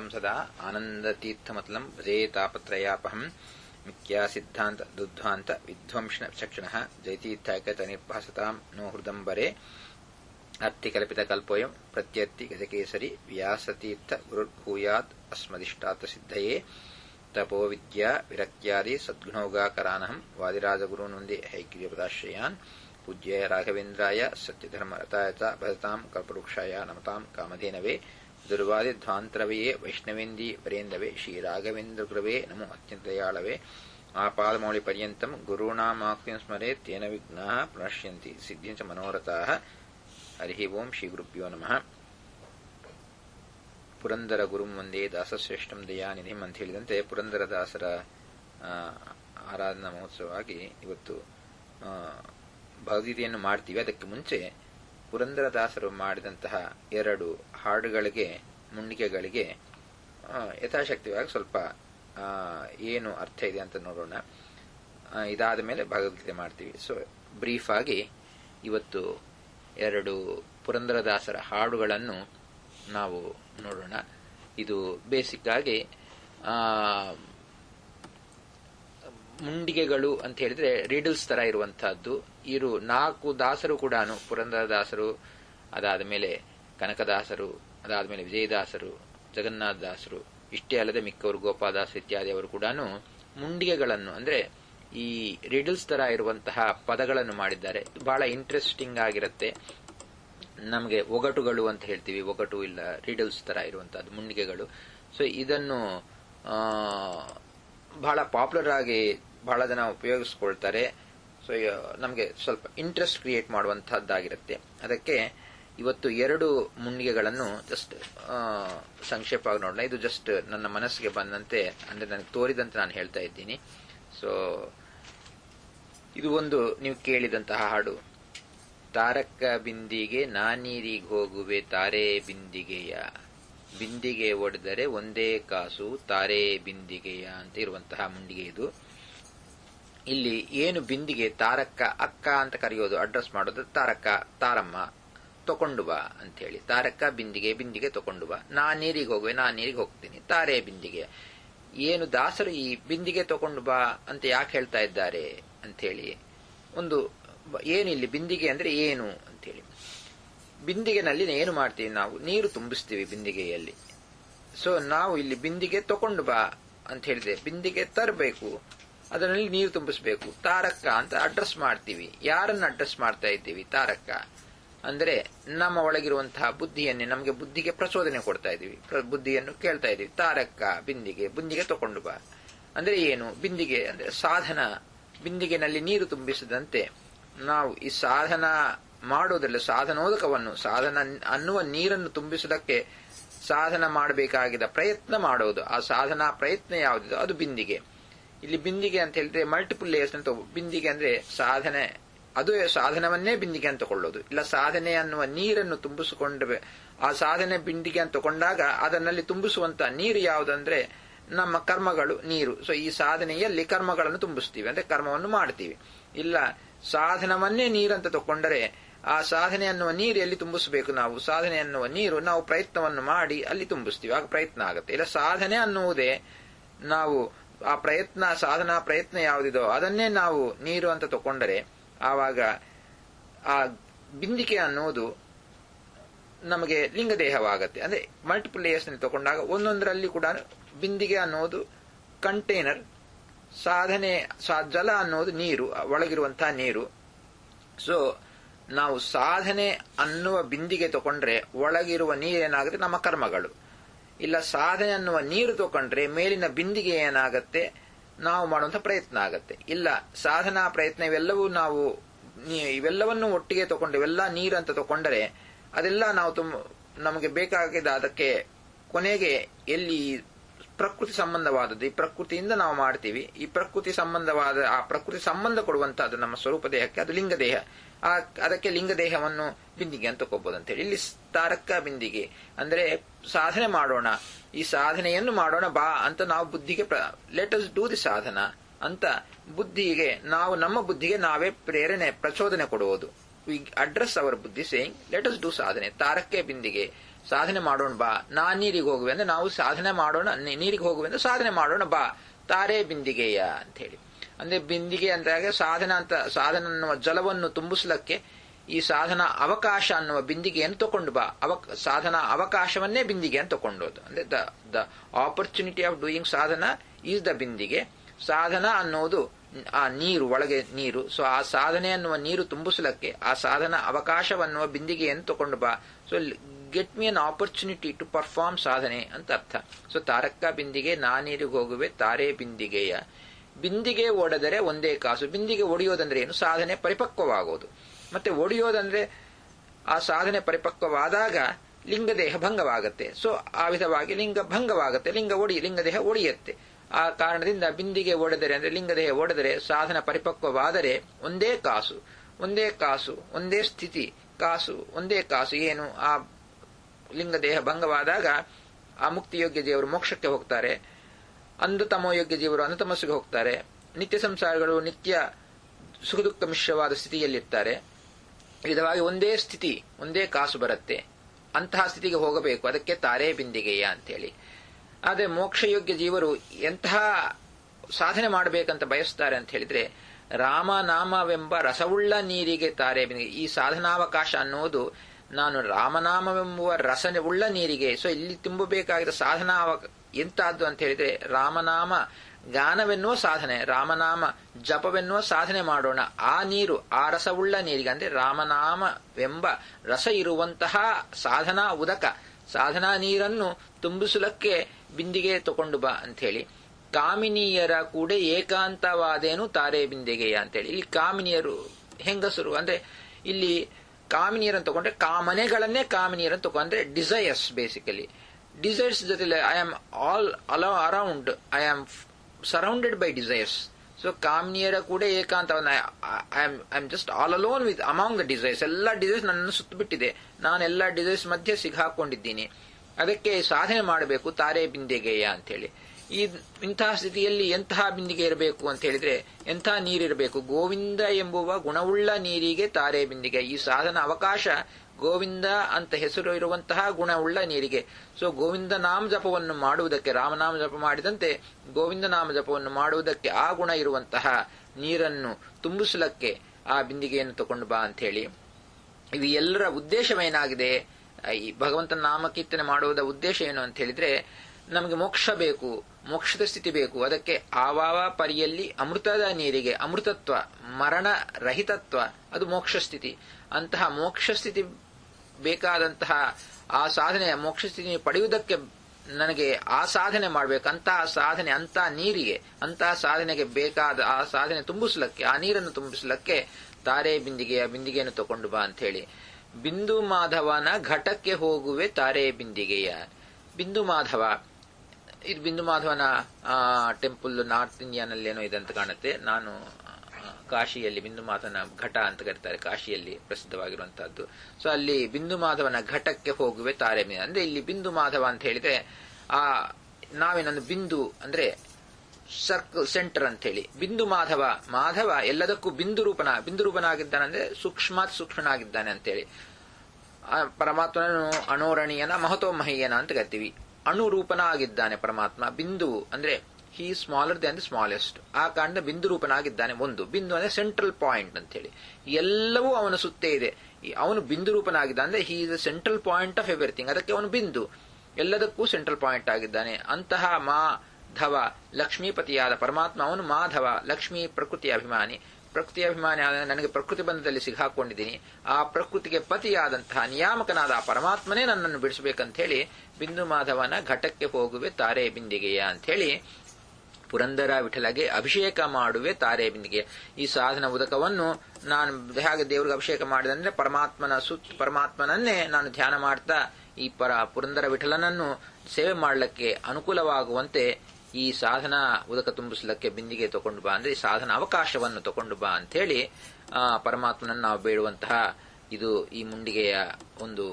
ಸದಾ ಆನಂದತೀರ್ಥಮತಲಂ ಭಜೇ ತಾಪತ್ರಯಾಪಹಂ ಮಿಥ್ಯಾ ಸಿದ್ಧಾಂತ ದುಧ್ವಾಂತ ವಿಧ್ವಂಸನ ವಿಚಕ್ಷಣಃ ಜಯತೀರ್ಥಾಕೃತ ನಿರ್ಭಾಸತಾಂ ನೋ ಹೃದಂಬರೆ ಅರ್ಥಿಕಲ್ಪಿತಕಲ್ಪೋಯಂ ಪ್ರತ್ಯರ್ಥಿ ಗಜಕೇಸರಿ ವ್ಯಾಸತೀರ್ಥ ಗುರುರ್ಭೂಯಾತ್ ಅಸ್ಮದಿಷ್ಟಾರ್ಥ ಸಿದ್ಧಯೇ ತಪೋ ವಿದ್ಯಾ ವಿರಕ್ತ್ಯಾದಿ ಸದ್ಗುಣೋಗಾಕರಾನಹಂ ವಾದಿರಾಜಗುರುನೊಂದೇ ಹೈಗ್ರೀವದಾಶ್ರಯಾನ್ ಪೂಜ್ಯಾಯ ರಾಘವೇಂದ್ರಾಯ ಸತ್ಯಧರ್ಮರತಾಯ ಚ ಭಜತಾಂ ಕಲ್ಪವೃಕ್ಷಾಯ ನಮತಾಂ ಕಾಮಧೇನವೇ ದುರ್ವಾದಿಧ್ವಾಂತರವೆಯೇ ವೈಷ್ಣವೇಂದಿ ವರೇಂದವೇ ಶ್ರೀರಾಘವೇಂದ್ರಗುರವೇ ನಮೋ ಅತ್ಯಂತದಯಾಳವೇ ಆಪಾದಮೌಳಿ ಪರ್ಯಂತಂ ಗುರುಣಾಮಾಕ್ತಿಂ ಸ್ಮರೇತ್ ತೇನ ವಿಘ್ನಾಃ ಪ್ರಣಶ್ಯಂತಿ ಸಿದ್ಧಿಂಚ ಮನೋರಥಾಃ ಹರಿ ಓಂ ಶ್ರೀ ಗುರುಭ್ಯೋ ನಮಃ. ಪುರಂದರ ಗುರುಂ ವಂದೇ ದಾಸಶ್ರೇಷ್ಠಂ ದಯಾನಿಧಿಂ ಅಂತ ಹೇಳಿದಂತೆ ಪುರಂದರದಾಸರ ಆರಾಧನಾ ಮಹೋತ್ಸವವಾಗಿ ಇವತ್ತು ಭಗವದ್ಗೀತೆಯನ್ನು ಮಾಡ್ತೀವಿ. ಅದಕ್ಕೆ ಮುಂಚೆ ಪುರಂದರದಾಸರು ಮಾಡಿದಂತಹ 2 ಹಾಡುಗಳಿಗೆ ಮುಂಡಿಗೆಗಳಿಗೆ ಯಥಾಶಕ್ತಿಯಾಗಿ ಸ್ವಲ್ಪ ಏನು ಅರ್ಥ ಇದೆ ಅಂತ ನೋಡೋಣ. ಇದಾದ ಮೇಲೆ ಭಗವದ್ಗೀತೆ ಮಾಡ್ತೀವಿ. ಸೊ ಬ್ರೀಫ್ ಆಗಿ ಇವತ್ತು 2 ಪುರಂದರದಾಸರ ಹಾಡುಗಳನ್ನು ನಾವು ನೋಡೋಣ. ಇದು ಬೇಸಿಕ್ ಆಗಿ ಮುಂಡಿಗೆಗಳು ಅಂತ ಹೇಳಿದ್ರೆ ರೀಡಲ್ಸ್ ತರ ಇರುವಂತಹದ್ದು. ಇರು 4 ದಾಸರು ಕೂಡ, ಪುರಂದರದಾಸರು, ಅದಾದ ಮೇಲೆ ಕನಕದಾಸರು, ಅದಾದ ಮೇಲೆ ವಿಜಯದಾಸರು, ಜಗನ್ನಾಥ ದಾಸರು, ಇಷ್ಟೇ ಅಲ್ಲದೆ ಮಿಕ್ಕವರು ಗೋಪಾದಾಸ್ ಇತ್ಯಾದಿ ಅವರು ಕೂಡ ಮುಂಡಿಗೆಗಳನ್ನು ಅಂದ್ರೆ ಈ ರೀಡಲ್ಸ್ ತರ ಇರುವಂತಹ ಪದಗಳನ್ನು ಮಾಡಿದ್ದಾರೆ. ಬಹಳ ಇಂಟ್ರೆಸ್ಟಿಂಗ್ ಆಗಿರುತ್ತೆ. ನಮಗೆ ಒಗಟುಗಳು ಅಂತ ಹೇಳ್ತೀವಿ, ಒಗಟು ಇಲ್ಲ ರೀಡಲ್ಸ್ ತರ ಇರುವಂತಹದ್ದು ಮುಂಡಿಗೆಗಳು. ಸೊ ಇದನ್ನು ಬಹಳ ಪಾಪ್ಯುಲರ್ ಆಗಿ ಬಹಳ ಜನ ಉಪಯೋಗಿಸ್ಕೊಳ್ತಾರೆ. ಸೊ ನಮಗೆ ಸ್ವಲ್ಪ ಇಂಟ್ರೆಸ್ಟ್ ಕ್ರಿಯೇಟ್ ಮಾಡುವಂತಹದ್ದಾಗಿರುತ್ತೆ. ಅದಕ್ಕೆ ಇವತ್ತು 2 ಮುಂಡಿಗೆಗಳನ್ನು ಜಸ್ಟ್ ಸಂಕ್ಷೇಪವಾಗಿ ನೋಡೋಣ. ಇದು ಜಸ್ಟ್ ನನ್ನ ಮನಸ್ಸಿಗೆ ಬಂದಂತೆ ಅಂದ್ರೆ ನನಗೆ ತೋರಿದಂತೆ ನಾನು ಹೇಳ್ತಾ ಇದ್ದೀನಿ. ಸೊ ಇದು ಒಂದು ನೀವು ಕೇಳಿದಂತಹ ಹಾಡು. ತಾರಕ್ಕ ಬಿಂದಿಗೆ ನಾನೀರಿಗೆ ಹೋಗುವೆ ತಾರೆ ಬಿಂದಿಗೆಯ, ಬಿಂದಿಗೆ ಒಡೆದರೆ ಒಂದೇ ಕಾಸು ತಾರೆ ಬಿಂದಿಗೆಯ ಅಂತ ಇರುವಂತಹ ಮುಂಡಿಗೆ ಇದು. ಇಲ್ಲಿ ಏನು ಬಿಂದಿಗೆ, ತಾರಕ್ಕ ಅಕ್ಕ ಅಂತ ಕರೆಯೋದು, ಅಡ್ರೆಸ್ ಮಾಡೋದು ತಾರಕ್ಕ, ತಾರಮ್ಮ, ತಕೊಂಡು ಬಾ ಅಂತ ಹೇಳಿ. ತಾರಕ್ಕ ಬಿಂದಿಗೆ, ಬಿಂದಿಗೆ ತಕೊಂಡು ಬಾ. ನಾನೀರಿಗೆ ಹೋಗುವೆ, ನಾನೀರಿಗೆ ಹೋಗ್ತೀನಿ, ತಾರೆ ಬಿಂದಿಗೆ. ಏನು ದಾಸರು ಈ ಬಿಂದಿಗೆ ತಕೊಂಡು ಬಾ ಅಂತ ಯಾಕೆ ಹೇಳ್ತಾ ಇದ್ದಾರೆ ಅಂತ ಹೇಳಿ ಒಂದು ಏನು ಇಲ್ಲಿ ಬಿಂದಿಗೆ ಅಂದ್ರೆ ಏನು ಅಂತೇಳಿ. ಬಿಂದಿಗೆನಲ್ಲಿ ಏನು ಮಾಡ್ತೀವಿ ನಾವು? ನೀರು ತುಂಬಿಸ್ತೀವಿ ಬಿಂದಿಗೆಯಲ್ಲಿ. ಸೊ ನಾವು ಇಲ್ಲಿ ಬಿಂದಿಗೆ ತಕೊಂಡು ಬಾ ಅಂತ ಹೇಳಿದ್ರೆ ಬಿಂದಿಗೆ ತರಬೇಕು, ಅದರಲ್ಲಿ ನೀರು ತುಂಬಿಸ್ಬೇಕು. ತಾರಕ್ಕ ಅಂತ ಅಡ್ರೆಸ್ ಮಾಡ್ತೀವಿ. ಯಾರನ್ನ ಅಡ್ರೆಸ್ ಮಾಡ್ತಾ ಇದ್ದೀವಿ? ತಾರಕ್ಕ ಅಂದ್ರೆ ನಮ್ಮ ಒಳಗಿರುವಂತಹ ಬುದ್ಧಿಯನ್ನೇ, ನಮಗೆ ಬುದ್ಧಿಗೆ ಪ್ರಚೋದನೆ ಕೊಡ್ತಾ ಇದೀವಿ, ಬುದ್ಧಿಯನ್ನು ಕೇಳ್ತಾ ಇದೀವಿ. ತಾರಕ್ಕ ಬಿಂದಿಗೆ, ಬಿಂದಿಗೆ ತಕೊಂಡು ಬಾ ಅಂದ್ರೆ ಏನು? ಬಿಂದಿಗೆ ಅಂದ್ರೆ ಸಾಧನ. ಬಿಂದಿಗೆನಲ್ಲಿ ನೀರು ತುಂಬಿಸಿದಂತೆ ನಾವು ಈ ಸಾಧನ ಮಾಡೋದ್ರಲ್ಲಿ ಸಾಧನೋದಕವನ್ನು, ಸಾಧನ ಅನ್ನುವ ನೀರನ್ನು ತುಂಬಿಸುವುದಕ್ಕೆ ಸಾಧನ ಮಾಡಬೇಕಾಗಿದ್ದ ಪ್ರಯತ್ನ ಮಾಡೋದು. ಆ ಸಾಧನಾ ಪ್ರಯತ್ನ ಯಾವುದಿದೋ ಅದು ಬಿಂದಿಗೆ. ಇಲ್ಲಿ ಬಿಂದಿಗೆ ಅಂತ ಹೇಳಿದ್ರೆ ಮಲ್ಟಿಪಲ್ ಲೇಯರ್ಸ್ ಅಂತ. ಬಿಂದಿಗೆ ಅಂದ್ರೆ ಸಾಧನೆ, ಅದು ಸಾಧನವನ್ನೇ ಬಿಂದಿಗೆ ಅಂತ ತಗೊಳ್ಳೋದು. ಇಲ್ಲ ಸಾಧನೆ ಅನ್ನುವ ನೀರನ್ನು ತುಂಬಿಸಿಕೊಂಡು ಆ ಸಾಧನೆ ಬಿಂದಿಗೆ ಅಂತ ತಗೊಂಡಾಗ ಅದನ್ನಲ್ಲಿ ತುಂಬಿಸುವಂತ ನೀರು ಯಾವುದಂದ್ರೆ ನಮ್ಮ ಕರ್ಮಗಳು ನೀರು. ಸೊ ಈ ಸಾಧನೆಯಲ್ಲಿ ಕರ್ಮಗಳನ್ನು ತುಂಬಿಸ್ತೀವಿ, ಅಂದ್ರೆ ಕರ್ಮವನ್ನು ಮಾಡ್ತೀವಿ. ಇಲ್ಲ ಸಾಧನವನ್ನೇ ನೀರಂತ ತಕೊಂಡರೆ ಆ ಸಾಧನೆ ಅನ್ನುವ ನೀರು ಎಲ್ಲಿ ತುಂಬಿಸಬೇಕು? ನಾವು ಸಾಧನೆ ಅನ್ನುವ ನೀರು ನಾವು ಪ್ರಯತ್ನವನ್ನು ಮಾಡಿ ಅಲ್ಲಿ ತುಂಬಿಸ್ತೀವಿ, ಆಗ ಪ್ರಯತ್ನ ಆಗುತ್ತೆ. ಇಲ್ಲ ಸಾಧನೆ ಅನ್ನುವುದೇ ನಾವು ಆ ಪ್ರಯತ್ನ, ಸಾಧನಾ ಪ್ರಯತ್ನ ಯಾವುದಿದೋ ಅದನ್ನೇ ನಾವು ನೀರು ಅಂತ ತಕೊಂಡರೆ ಆವಾಗ ಆ ಬಿಂದಿಗೆ ಅನ್ನೋದು ನಮಗೆ ಲಿಂಗದೇಹವಾಗತ್ತೆ. ಅಂದ್ರೆ ಮಲ್ಟಿಪಲ್ ಲೇಯರ್ಸ್ ತಗೊಂಡಾಗ ಒಂದೊಂದರಲ್ಲಿ ಕೂಡ ಬಿಂದಿಗೆ ಅನ್ನೋದು ಕಂಟೈನರ್, ಸಾಧನೆ ಜಲ ಅನ್ನೋದು ನೀರು, ಒಳಗಿರುವಂತಹ ನೀರು. ಸೊ ನಾವು ಸಾಧನೆ ಅನ್ನುವ ಬಿಂದಿಗೆ ತಗೊಂಡ್ರೆ ಒಳಗಿರುವ ನೀರೇನಾಗುತ್ತೆ? ನಮ್ಮ ಕರ್ಮಗಳು. ಇಲ್ಲ ಸಾಧನೆ ಅನ್ನುವ ನೀರು ತಗೊಂಡ್ರೆ ಮೇಲಿನ ಬಿಂದಿಗೆ ಏನಾಗತ್ತೆ? ನಾವು ಮಾಡುವಂತಹ ಪ್ರಯತ್ನ ಆಗತ್ತೆ. ಇಲ್ಲ ಸಾಧನಾ ಪ್ರಯತ್ನ ಇವೆಲ್ಲವನ್ನು ಒಟ್ಟಿಗೆ ತಗೊಂಡು ಇವೆಲ್ಲ ನೀರಂತ ತಗೊಂಡರೆ ಅದೆಲ್ಲ ನಾವು ನಮಗೆ ಬೇಕಾಗಿದ್ದ ಅದಕ್ಕೆ ಕೊನೆಗೆ ಎಲ್ಲಿ ಪ್ರಕೃತಿ ಸಂಬಂಧವಾದದ್ದು, ಈ ಪ್ರಕೃತಿಯಿಂದ ನಾವು ಮಾಡ್ತೀವಿ. ಈ ಪ್ರಕೃತಿ ಸಂಬಂಧವಾದ ಆ ಪ್ರಕೃತಿ ಸಂಬಂಧ ಕೊಡುವಂತಹದ್ದು ನಮ್ಮ ಸ್ವರೂಪ ದೇಹಕ್ಕೆ, ಅದು ಲಿಂಗದೇಹ. ಅದಕ್ಕೆ ಲಿಂಗದೇಹವನ್ನು ಬಿಂದಿಗೆ ಅಂತ ತಗೋಬಹುದು ಅಂತ ಹೇಳಿ. ಇಲ್ಲಿ ತಾರಕ್ಕ ಬಿಂದಿಗೆ ಅಂದ್ರೆ ಸಾಧನೆ ಮಾಡೋಣ, ಈ ಸಾಧನೆಯನ್ನು ಮಾಡೋಣ ಬಾ ಅಂತ ನಾವು ಬುದ್ಧಿಗೆ ಲೆಟ್ ಅಸ್ ಡೂ ದಿ ಸಾಧನ ಅಂತ ಬುದ್ಧಿಗೆ ನಾವು, ನಮ್ಮ ಬುದ್ಧಿಗೆ ನಾವೇ ಪ್ರಚೋದನೆ ಕೊಡುವುದು. ವಿ ಅಡ್ರೆಸ್ ಅವರ್ ಬುದ್ಧಿ ಸೇಯಿಂಗ್ ಲೆಟ್ ಅಸ್ ಡೂ ಸಾಧನೆ. ತಾರಕ್ಕೆ ಬಿಂದಿಗೆ ಸಾಧನೆ ಮಾಡೋಣ ಬಾ. ನಾನ್ ನೀರಿಗೆ ಹೋಗುವೆ ಅಂದ್ರೆ ನಾವು ಸಾಧನೆ ಮಾಡೋಣ, ನೀರಿಗೆ ಹೋಗುವೆ ಅಂದ್ರೆ ಸಾಧನೆ ಮಾಡೋಣ ಬಾ. ತಾರೆ ಬಿಂದಿಗೆಯ ಅಂತ ಹೇಳಿ. ಅಂದ್ರೆ ಬಿಂದಿಗೆ ಅಂದಾಗ ಸಾಧನ ಅನ್ನುವ ಜಲವನ್ನು ತುಂಬಿಸ್ಲಕ್ಕೆ ಈ ಸಾಧನ ಅವಕಾಶ ಅನ್ನುವ ಬಿಂದಿಗೆಯನ್ನು ತಕೊಂಡು ಬಾ. ಸಾಧನ ಅವಕಾಶವನ್ನೇ ಬಿಂದಿಗೆ ಅಂತ ತಕೊಂಡೋದು. ಅಂದ್ರೆ ದ ಆಪರ್ಚುನಿಟಿ ಆಫ್ ಡೂಯಿಂಗ್ ಸಾಧನ ಈಸ್ ದ ಬಿಂದಿಗೆ. ಸಾಧನ ಅನ್ನೋದು ಆ ನೀರು, ಒಳಗೆ ನೀರು. ಸೊ ಆ ಸಾಧನೆ ಅನ್ನುವ ನೀರು ತುಂಬಿಸ್ಲಕ್ಕೆ ಆ ಸಾಧನ ಅವಕಾಶವನ್ನುವ ಬಿಂದಿಗೆಯನ್ನು ತಕೊಂಡು ಬಾ. So get me an opportunity to perform ಸಾಧನೆ ಅಂತ ಅರ್ಥ. ಸೊ ತಾರಕ್ಕ ಬಿಂದಿಗೆ ನಾನೀರಿಗೆ ಹೋಗುವೆ ತಾರೆ ಬಿಂದಿಗೆಯ. ಬಿಂದಿಗೆ ಒಡೆದರೆ ಒಂದೇ ಕಾಸು. ಬಿಂದಿಗೆ ಒಡೆಯೋದಂದ್ರೆ ಏನು? ಸಾಧನೆ ಪರಿಪಕ್ವವಾಗೋದು. ಮತ್ತೆ ಒಡೆಯೋದಂದ್ರೆ ಆ ಸಾಧನೆ ಪರಿಪಕ್ವವಾದಾಗ ಲಿಂಗದೇಹ ಭಂಗವಾಗತ್ತೆ. ಸೊ ಆ ವಿಧವಾಗಿ ಲಿಂಗ ಭಂಗವಾಗತ್ತೆ, ಲಿಂಗದೇಹ ಒಡೆಯುತ್ತೆ. ಆ ಕಾರಣದಿಂದ ಬಿಂದಿಗೆ ಒಡೆದರೆ ಅಂದ್ರೆ ಲಿಂಗದೇಹ ಒಡೆದರೆ, ಸಾಧನ ಪರಿಪಕ್ವವಾದರೆ ಒಂದೇ ಕಾಸು, ಒಂದೇ ಸ್ಥಿತಿ, ಒಂದೇ ಕಾಸು. ಏನು? ಆ ಲಿಂಗದೇಹ ಭಂಗವಾದಾಗ ಆ ಮುಕ್ತಿಯೋಗ್ಯ ಜೀವರು ಮೋಕ್ಷಕ್ಕೆ ಹೋಗ್ತಾರೆ, ಅಂಧತಮೋಯೋಗ್ಯ ಜೀವರು ಅನತಮಸ್ಸಿಗೆ ಹೋಗ್ತಾರೆ, ನಿತ್ಯ ಸಂಸಾರಗಳು ನಿತ್ಯ ಸುಖ ದುಃಖ ಮಿಶ್ರವಾದ ಸ್ಥಿತಿಯಲ್ಲಿರ್ತಾರೆ. ವಿಧವಾಗಿ ಒಂದೇ ಸ್ಥಿತಿ, ಒಂದೇ ಕಾಸು ಬರುತ್ತೆ. ಅಂತಹ ಸ್ಥಿತಿಗೆ ಹೋಗಬೇಕು, ಅದಕ್ಕೆ ತಾರೆ ಬಿಂದಿಗೆಯ ಅಂತೇಳಿ. ಆದರೆ ಮೋಕ್ಷಯೋಗ್ಯ ಜೀವರು ಎಂತಹ ಸಾಧನೆ ಮಾಡಬೇಕಂತ ಬಯಸ್ತಾರೆ ಅಂತ ಹೇಳಿದ್ರೆ, ರಾಮನಾಮವೆಂಬ ರಸವುಳ್ಳ ನೀರಿಗೆ ತಾರೆ ಬಿಂದಿಗೆ. ಈ ಸಾಧನಾವಕಾಶ ಅನ್ನೋದು ನಾನು ರಾಮನಾಮವೆಂಬುವ ರಸವುಳ್ಳ ನೀರಿಗೆ. ಸೊ ಇಲ್ಲಿ ತುಂಬಬೇಕಾಗಿದ್ದ ಸಾಧನಾ ಎಂತಾದ್ದು ಅಂತ ಹೇಳಿದ್ರೆ, ರಾಮನಾಮ ಗಾನವೆನ್ನುವ ಸಾಧನೆ, ರಾಮನಾಮ ಜಪವೆನ್ನುವ ಸಾಧನೆ ಮಾಡೋಣ. ಆ ನೀರು, ಆ ರಸವುಳ್ಳ ನೀರಿಗೆ ಅಂದ್ರೆ ರಾಮನಾಮವೆಂಬ ರಸ ಇರುವಂತಹ ಸಾಧನಾ ಉದಕ, ಸಾಧನಾ ನೀರನ್ನು ತುಂಬಿಸಲಕ್ಕೆ ಬಿಂದಿಗೆ ತಕೊಂಡು ಬಾ ಅಂತ ಹೇಳಿ. ಕಾಮಿನಿಯರ ಕೂಡ ಏಕಾಂತವಾದೇನು ತಾರೆ ಬಿಂದಿಗೆಯ ಅಂತೇಳಿ. ಇಲ್ಲಿ ಕಾಮಿನಿಯರು ಹೆಂಗಸರು ಅಂದ್ರೆ, ಇಲ್ಲಿ ಕಾಮಿನಿಯರನ್ನು ತಗೊಂಡ್ರೆ ಕಾಮನೆಗಳನ್ನೇ ಕಾಮಿನಿಯರನ್ನು ತಗೊಂಡ್ರೆ ಅಂದ್ರೆ ಡಿಸೈರ್ಸ್, ಬೇಸಿಕಲಿ ಡಿಸೈರ್ಸ್ ಜೊತೆ I am all around, I am surrounded by desires. So ಕಾಮಿನಿಯರ ಕೂಡ ಏಕಾಂತವನ್ನ, I am just all alone with among the desires. ಎಲ್ಲ ಡಿಸೈರ್ಸ್ ನನ್ನನ್ನು ಸುತ್ತಬಿಟ್ಟಿದೆ, ನಾನೆಲ್ಲ ಡಿಸೈರ್ಸ್ ಮಧ್ಯೆ ಸಿಕ್ಕಾಕೊಂಡಿದ್ದೀನಿ. ಅದಕ್ಕೆ ಸಾಧನೆ ಮಾಡಬೇಕು ತಾರೆ ಬಿಂದಿಗೆಯ ಅಂತೇಳಿ. ಇಂತಹ ಸ್ಥಿತಿಯಲ್ಲಿ ಎಂತಹ ಬಿಂದಿಗೆ ಇರಬೇಕು ಅಂತ ಹೇಳಿದ್ರೆ, ಎಂತಹ ನೀರಿರಬೇಕು? ಗೋವಿಂದ ಎಂಬುವ ಗುಣವುಳ್ಳ ನೀರಿಗೆ ತಾರೆ ಬಿಂದಿಗೆ. ಈ ಸಾಧನ ಅವಕಾಶ ಗೋವಿಂದ ಅಂತ ಹೆಸರು ಇರುವಂತಹ ಗುಣವುಳ್ಳ ನೀರಿಗೆ. ಸೊ ಗೋವಿಂದ ನಾಮ ಜಪವನ್ನು ಮಾಡುವುದಕ್ಕೆ, ರಾಮನಾಮ ಜಪ ಮಾಡಿದಂತೆ ಗೋವಿಂದ ನಾಮ ಜಪವನ್ನು ಮಾಡುವುದಕ್ಕೆ ಆ ಗುಣ ಇರುವಂತಹ ನೀರನ್ನು ತುಂಬಿಸಲಕ್ಕೆ ಆ ಬಿಂದಿಗೆಯನ್ನು ತಕೊಂಡು ಬಾ ಅಂತ ಹೇಳಿ. ಇದು ಎಲ್ಲರ ಉದ್ದೇಶವೇನಾಗಿದೆ? ಈ ಭಗವಂತನ ನಾಮ ಕೀರ್ತನೆ ಮಾಡುವುದ ಉದ್ದೇಶ ಏನು ಅಂತ ಹೇಳಿದ್ರೆ, ನಮಗೆ ಮೋಕ್ಷ ಬೇಕು, ಮೋಕ್ಷದ ಸ್ಥಿತಿ ಬೇಕು. ಅದಕ್ಕೆ ಆವಾವ ಪರಿಯಲ್ಲಿ ಅಮೃತದ ನೀರಿಗೆ, ಅಮೃತತ್ವ, ಮರಣ ರಹಿತತ್ವ, ಅದು ಮೋಕ್ಷ ಸ್ಥಿತಿ. ಅಂತಹ ಮೋಕ್ಷ ಸ್ಥಿತಿ ಬೇಕಾದಂತಹ ಆ ಸಾಧನೆ, ಮೋಕ್ಷ ಸ್ಥಿತಿ ಪಡೆಯುವುದಕ್ಕೆ ನನಗೆ ಆ ಸಾಧನೆ ಮಾಡಬೇಕು. ಅಂತಹ ಸಾಧನೆ, ಅಂತಹ ನೀರಿಗೆ, ಅಂತಹ ಸಾಧನೆಗೆ ಬೇಕಾದ ಆ ಸಾಧನೆ ತುಂಬಿಸ್ಲಕ್ಕೆ, ಆ ನೀರನ್ನು ತುಂಬಿಸ್ಲಕ್ಕೆ ತಾರೆ ಬಿಂದಿಗೆಯನ್ನು ತಕೊಂಡು ಬಾ ಅಂತ ಹೇಳಿ. ಬಿಂದು ಮಾಧವನ ಘಟಕ್ಕೆ ಹೋಗುವೆ ತಾರೆ ಬಿಂದಿಗೆಯ. ಬಿಂದು ಮಾಧವ, ಇದು ಬಿಂದು ಮಾಧವನ ಟೆಂಪಲ್ ನಾರ್ತ್ ಇಂಡಿಯಾನಲ್ಲೇನೋ ಇದಂತ ಕಾಣುತ್ತೆ. ನಾನು ಕಾಶಿಯಲ್ಲಿ ಬಿಂದು ಮಾಧವನ ಘಟ ಅಂತ ಕರೀತಾರೆ, ಕಾಶಿಯಲ್ಲಿ ಪ್ರಸಿದ್ಧವಾಗಿರುವಂತಹದ್ದು. ಸೊ ಅಲ್ಲಿ ಬಿಂದು ಮಾಧವನ ಘಟಕ್ಕೆ ಹೋಗುವೆ ತಾರೆ ಬಿಂದಿಗೆ ಅಂದ್ರೆ, ಇಲ್ಲಿ ಬಿಂದು ಮಾಧವ ಅಂತ ಹೇಳಿದ್ರೆ ನಾವೇನೊಂದು ಬಿಂದು ಅಂದ್ರೆ ಸರ್ಕಲ್, ಸೆಂಟರ್ ಅಂತ ಹೇಳಿ. ಬಿಂದು ಮಾಧವ ಎಲ್ಲದಕ್ಕೂ ಬಿಂದು ರೂಪನಾಗಿದ್ದಾನೆ, ಸೂಕ್ಷ್ಮನಾಗಿದ್ದಾನೆ ಅಂತೇಳಿ. ಪರಮಾತ್ಮನನ್ನು ಅಣೋರಣೀಯನ ಮಹತೋಮಹೀಯನ ಅಂತ ಕರಿತೀವಿ. ಅಣುರೂಪನ ಆಗಿದ್ದಾನೆ ಪರಮಾತ್ಮ. ಬಿಂದು ಅಂದ್ರೆ he smaller than the smallest. ಆ ಕಾರಣದ ಬಿಂದು ರೂಪನಾಗಿದ್ದಾನೆ. ಒಂದು ಬಿಂದು ಅಂದ್ರೆ ಸೆಂಟ್ರಲ್ ಪಾಯಿಂಟ್ ಅಂತ ಹೇಳಿ. ಎಲ್ಲವೂ ಅವನ ಸುತ್ತೇ ಇದೆ. ಅವನು ಬಿಂದು ರೂಪನಾಗಿದ್ದಾನೆ ಅಂದ್ರೆ he is the central point of everything. ಅದಕ್ಕೆ ಅವನು ಬಿಂದು, ಎಲ್ಲದಕ್ಕೂ ಸೆಂಟ್ರಲ್ ಪಾಯಿಂಟ್ ಆಗಿದ್ದಾನೆ. ಅಂತಹ ಮಾಧವ, ಲಕ್ಷ್ಮೀಪತಿಯಾದ ಪರಮಾತ್ಮ ಅವನು ಮಾಧವ, ಲಕ್ಷ್ಮೀ ಪ್ರಕೃತಿಯ ಅಭಿಮಾನಿ. ಆದ ನನಗೆ ಪ್ರಕೃತಿ ಬಂಧದಲ್ಲಿ ಸಿಕ್ಕಾಕೊಂಡಿದ್ದೀನಿ. ಆ ಪ್ರಕೃತಿಗೆ ಪತಿಯಾದಂತಹ ನಿಯಾಮಕನಾದ ಆ ಪರಮಾತ್ಮನೇ ನನ್ನನ್ನು ಬಿಡಿಸಬೇಕಂತ ಹೇಳಿ ಬಿಂದು ಮಾಧವನ ಘಟಕ್ಕೆ ಹೋಗುವೆ ತಾರೆ ಬಿಂದಿಗೆಯ ಅಂತ ಹೇಳಿ ಪುರಂದರ ವಿಠಲಗೆ ಅಭಿಷೇಕ ಮಾಡುವೆ ತಾರೆ ಬಿಂದಿಗೆ. ಈ ಸಾಧನ ಉದಕವನ್ನು ನಾನು ಹೇಗೆ ದೇವರಿಗೆ ಅಭಿಷೇಕ ಮಾಡಿದಂದ್ರೆ ಪರಮಾತ್ಮನನ್ನೇ ನಾನು ಧ್ಯಾನ ಮಾಡ್ತಾ ಈ ಪುರಂದರ ವಿಠಲನನ್ನು ಸೇವೆ ಮಾಡಲಿಕ್ಕೆ ಅನುಕೂಲವಾಗುವಂತೆ ಈ ಸಾಧನ ಉದಕ ತುಂಬಿಸಲಿಕ್ಕೆ ಬಿಂದಿಗೆ ತಕೊಂಡು ಬಾ ಅಂದ್ರೆ ಈ ಸಾಧನ ಅವಕಾಶವನ್ನು ತಕೊಂಡು ಬಾ ಅಂತ ಹೇಳಿ ಪರಮಾತ್ಮನನ್ನು ನಾವು ಬೇಡುವಂತಹ ಇದು ಈ ಮುಂಡಿಗೆಯ ಒಂದು